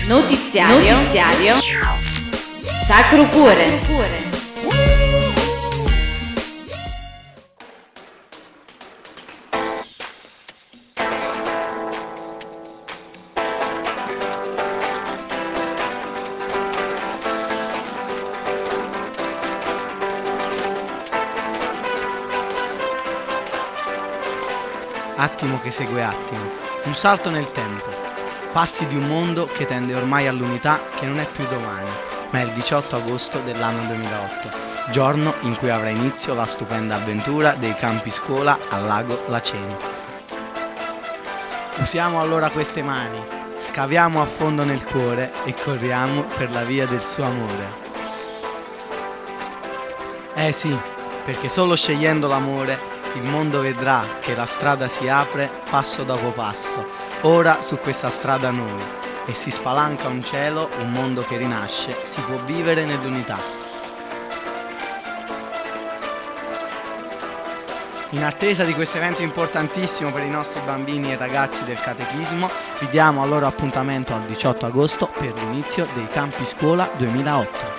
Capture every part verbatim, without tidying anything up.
Notiziario, Notiziario Sacro Cuore. Attimo che segue attimo, un salto nel tempo, passi di un mondo che tende ormai all'unità che non è più domani, ma è il diciotto agosto dell'anno duemilaotto, giorno in cui avrà inizio la stupenda avventura dei campi scuola al lago Laceno. Usiamo allora queste mani, scaviamo a fondo nel cuore e corriamo per la via del suo amore. Eh sì, perché solo scegliendo l'amore il mondo vedrà che la strada si apre passo dopo passo, ora su questa strada noi, e si spalanca un cielo, un mondo che rinasce, si può vivere nell'unità. In attesa di questo evento importantissimo per i nostri bambini e ragazzi del catechismo, vi diamo allora appuntamento al diciotto agosto per l'inizio dei Campi Scuola duemilaotto.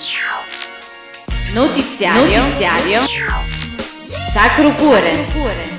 Notiziario, Notiziario Sacro Cuore.